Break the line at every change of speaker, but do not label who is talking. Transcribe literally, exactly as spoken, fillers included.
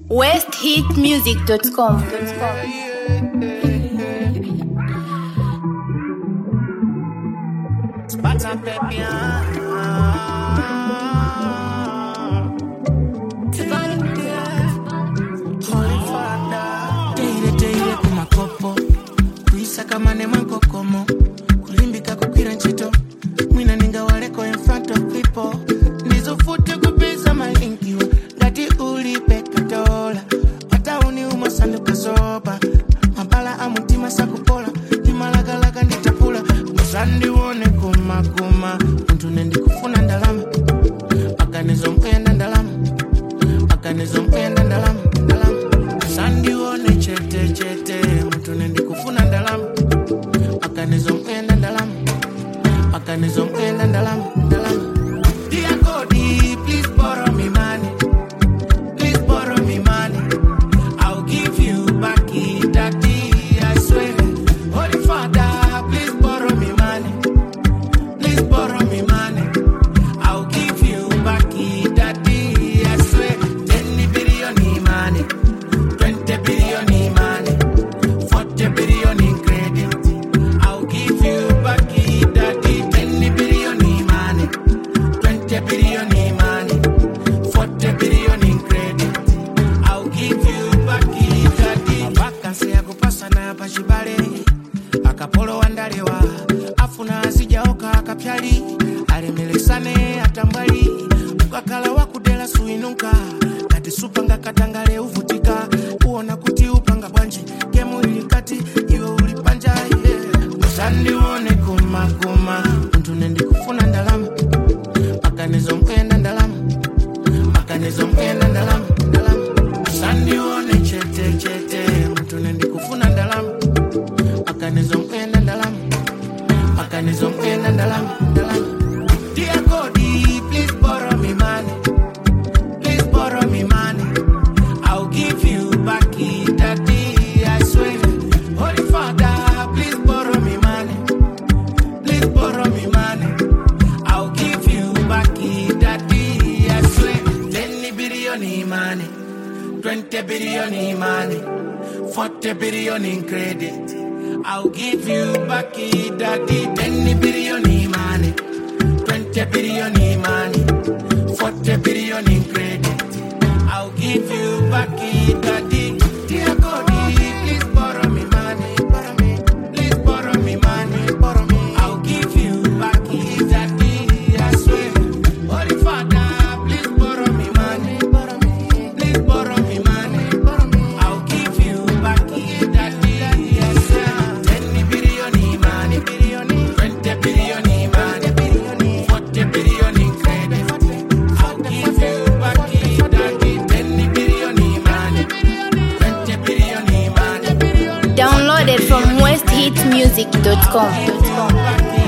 west hit music dot com.
Sakamane manko komo kulimbika kukwira nchito mwina ninga waleko in front of people ndizofute kupeza malinkiwa ngati ulipe katola watauni umasanduka soba mabala amutima sakupola timalagalaka nditapula musandi wone kuma kuma muntu nendi kufuna ndalama akanizo mpenda ndalama akanizo mpenda ndalama ndalama musandi wone chete chete muntu nendi kufuna ndalama akanizo mpenda ndalama akanizo mpenda ndalama ndalama Dear God, please borrow me money. Please borrow me money. I'll give you back it, daddy, I swear. Holy Father, please borrow me money. Please borrow me money. I'll give you back it, daddy, I swear. Ten billion in money, twenty billion in money, forty billion in credit. I'll give you back it, daddy. Ten billion in money, twenty billion in money, forty billion in credit. I'll give you back it, daddy. Vakansi ya kupasa na pachibale akapolo wandalewa afuna asijaoka akapyali alemelesane atambali ukakala wakudela suinuka kati supanga katangale uvutika uona kuti upanga bwanji kemu ilikati iwe ulipanja yeah. Musandi wone kuma kuma muntu nendi kufuna ndalama akanizo mpenda ndalama akanizo mpenda ndalama ndalama Musandi wone chete chete muntu nendi kufuna ndalama akanizo mpenda ndalama akanizo mpenda ndalama ndalama Dear God, please borrow me money. Please borrow me money. I'll give you back it, daddy, I swear. Holy Father, please borrow me money. Please borrow me money. I'll give you back it, daddy, I swear. Ten billion in money, twenty billion in money, forty billion in credit. I'll give you back it, daddy. Ten billion in money, twenty billion in money, forty billion in credit. I'll give you back it, daddy. Dear God, please borrow me money, borrow me. Please borrow me money, borrow me. I'll give you back it, daddy, I swear. Holy Father, please borrow me money, borrow me. Please borrow me money, borrow me. I'll give you back it, daddy, I swear. Ten billion in money, twenty billion in money, forty billion in credit. I'll give you back it, daddy. Ten billion in money, twenty billion in money.
Downloaded from west hit music dot com.